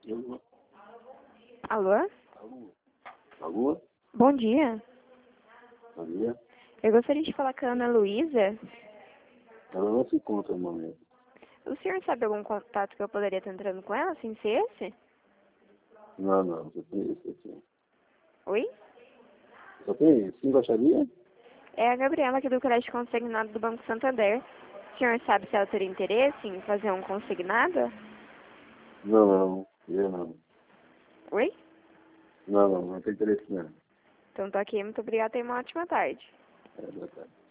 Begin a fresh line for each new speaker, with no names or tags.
Alô?
Alô?
Bom dia.
Bom dia.
Eu gostaria de falar com a Ana Luísa.
Ela não se encontra no momento.
O senhor sabe algum contato que eu poderia estar entrando com ela, sem ser esse?
Não, você tem esse aqui.
Oi?
Só tem esse? Sim, gostaria?
É a Gabriela aqui do Crédito Consignado do Banco Santander. O senhor sabe se ela teria interesse em fazer um consignado?
Não, eu não.
Oi?
Não tem interesse não.
Então tô aqui. Muito obrigada e uma ótima tarde.
Boa tarde.